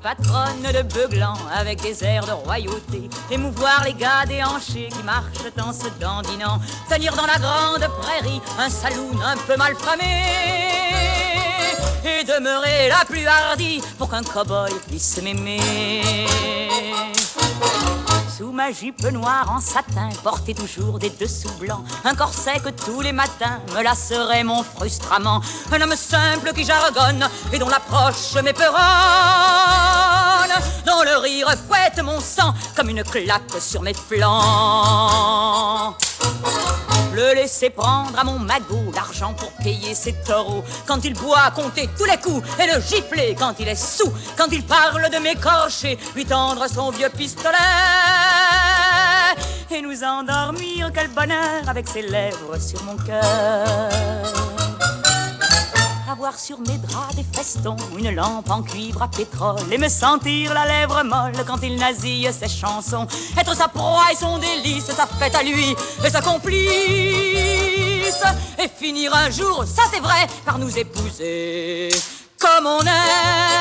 patronne de beuglant avec des airs de royauté, émouvoir les gars déhanchés qui marchent en se dandinant, tenir dans la grande prairie un saloon un peu mal famé et demeurer la plus hardie pour qu'un cow-boy puisse m'aimer. Sous ma jupe noire en satin, porter toujours des dessous blancs, un corset que tous les matins me lasserait mon frustrament. Un homme simple qui jargonne et dont l'approche m'épeuronne, dont le rire fouette mon sang comme une claque sur mes flancs. Le laisser prendre à mon magot l'argent pour payer ses taureaux, quand il boit compter tous les coups et le gifler quand il est sous, quand il parle de m'écorcher, lui tendre son vieux pistolet et nous endormir, quel bonheur, avec ses lèvres sur mon cœur. Avoir sur mes draps des festons, une lampe en cuivre à pétrole, et me sentir la lèvre molle quand il nasille ses chansons. Être sa proie et son délice, sa fête à lui et sa complice, et finir un jour, ça c'est vrai, par nous épouser comme on aime.